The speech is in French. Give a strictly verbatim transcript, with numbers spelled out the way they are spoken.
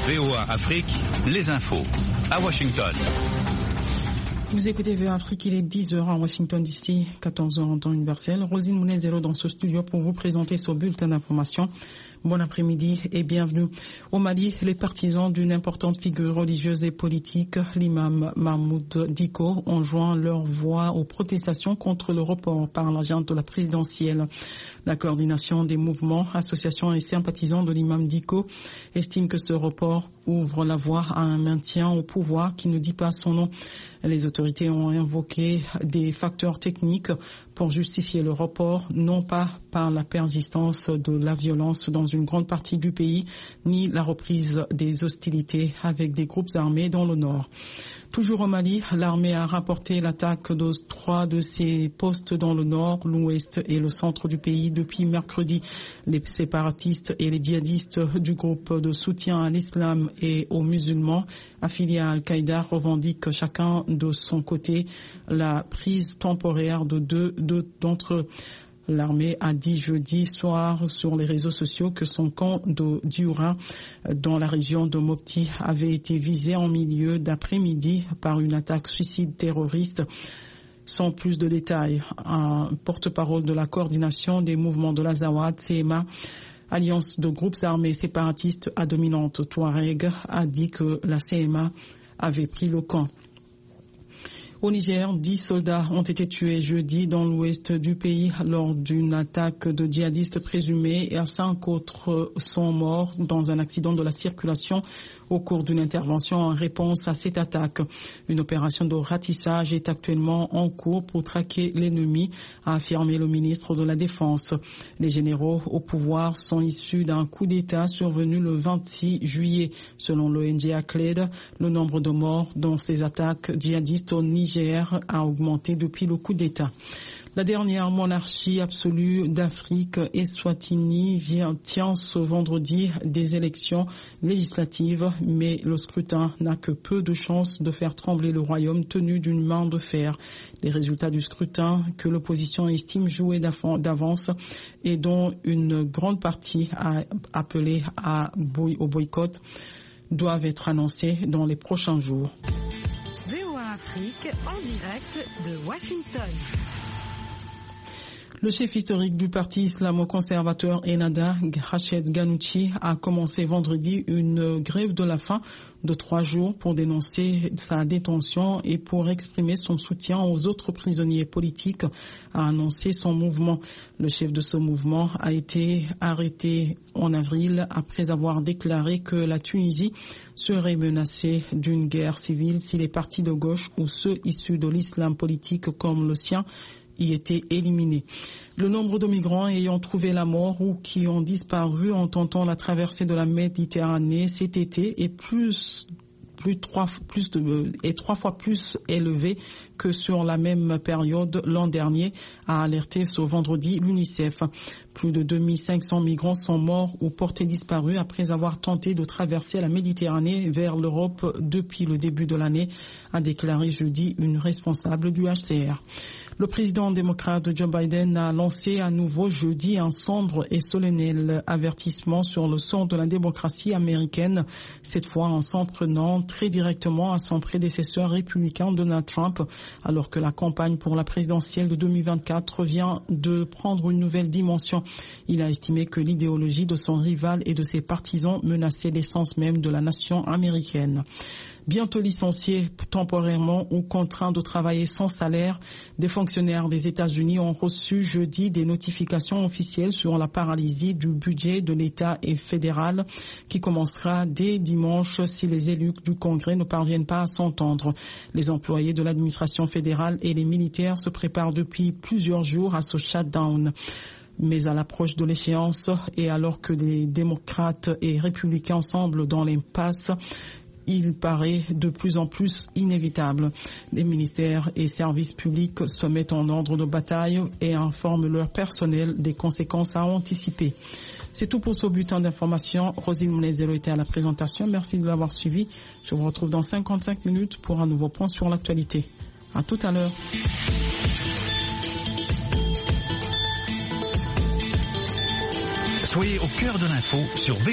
V O A Afrique, les infos. À Washington. Vous écoutez V O A Afrique, il est dix heures à Washington D C, quatorze heures en temps universel. Rosine Mounezero dans ce studio pour vous présenter ce bulletin d'information. Bon après-midi et bienvenue. Au Mali, les partisans d'une importante figure religieuse et politique, l'imam Mahmoud Dicko, ont joint leur voix aux protestations contre le report par la junte de la présidentielle. La coordination des mouvements, associations et sympathisants de l'imam Dicko estime que ce report ouvre la voie à un maintien au pouvoir qui ne dit pas son nom. Les autorités ont invoqué des facteurs techniques pour justifier le report, non pas par la persistance de la violence dans une grande partie du pays, ni la reprise des hostilités avec des groupes armés dans le nord. Toujours au Mali, l'armée a rapporté l'attaque de trois de ses postes dans le nord, l'ouest et le centre du pays depuis mercredi. Les séparatistes et les djihadistes du groupe de soutien à l'islam et aux musulmans affiliés à Al-Qaïda revendiquent chacun de son côté la prise temporaire de deux, deux d'entre eux. L'armée a dit jeudi soir sur les réseaux sociaux que son camp de Dioura dans la région de Mopti avait été visé en milieu d'après-midi par une attaque suicide terroriste. Sans plus de détails, un porte-parole de la coordination des mouvements de l'Azawad, C M A, alliance de groupes armés séparatistes à dominante Touareg, a dit que la C M A avait pris le camp. Au Niger, dix soldats ont été tués jeudi dans l'ouest du pays lors d'une attaque de djihadistes présumés et cinq autres sont morts dans un accident de la circulation au cours d'une intervention en réponse à cette attaque. Une opération de ratissage est actuellement en cours pour traquer l'ennemi, a affirmé le ministre de la Défense. Les généraux au pouvoir sont issus d'un coup d'État survenu le vingt-six juillet. Selon l'O N G ACLED, le nombre de morts dans ces attaques djihadistes au Niger a augmenté depuis le coup d'État. La dernière monarchie absolue d'Afrique, Eswatini, vient, tient ce vendredi des élections législatives, mais le scrutin n'a que peu de chances de faire trembler le royaume tenu d'une main de fer. Les résultats du scrutin, que l'opposition estime jouer d'avance et dont une grande partie a appelé à boy- au boycott, doivent être annoncés dans les prochains jours. V O A Afrique en direct de Washington. Le chef historique du parti islamo-conservateur Ennahda, Rached Ghannouchi, a commencé vendredi une grève de la faim de trois jours pour dénoncer sa détention et pour exprimer son soutien aux autres prisonniers politiques, a annoncé son mouvement. Le chef de ce mouvement a été arrêté en avril après avoir déclaré que la Tunisie serait menacée d'une guerre civile si les partis de gauche ou ceux issus de l'islam politique comme le sien y était éliminé. Le nombre de migrants ayant trouvé la mort ou qui ont disparu en tentant la traversée de la Méditerranée cet été est plus plus trois plus de est trois fois plus élevé que sur la même période l'an dernier, a alerté ce vendredi l'UNICEF. Plus de deux mille cinq cents migrants sont morts ou portés disparus après avoir tenté de traverser la Méditerranée vers l'Europe depuis le début de l'année, a déclaré jeudi une responsable du H C R. Le président démocrate Joe Biden a lancé à nouveau jeudi un sombre et solennel avertissement sur le sort de la démocratie américaine, cette fois en s'en prenant très directement à son prédécesseur républicain Donald Trump, alors que la campagne pour la présidentielle de deux mille vingt-quatre vient de prendre une nouvelle dimension. Il a estimé que l'idéologie de son rival et de ses partisans menaçait l'essence même de la nation américaine. Bientôt licenciés temporairement ou contraints de travailler sans salaire, des fonctionnaires des États-Unis ont reçu jeudi des notifications officielles sur la paralysie du budget de l'État et fédéral qui commencera dès dimanche si les élus du Congrès ne parviennent pas à s'entendre. Les employés de l'administration fédérale et les militaires se préparent depuis plusieurs jours à ce shutdown. Mais à l'approche de l'échéance et alors que les démocrates et républicains semblent dans l'impasse, il paraît de plus en plus inévitable. Les ministères et services publics se mettent en ordre de bataille et informent leur personnel des conséquences à anticiper. C'est tout pour ce bulletin d'information. Rosine Mounezero était à la présentation. Merci de l'avoir suivi. Je vous retrouve dans cinquante-cinq minutes pour un nouveau point sur l'actualité. À tout à l'heure. Soyez au cœur de l'info sur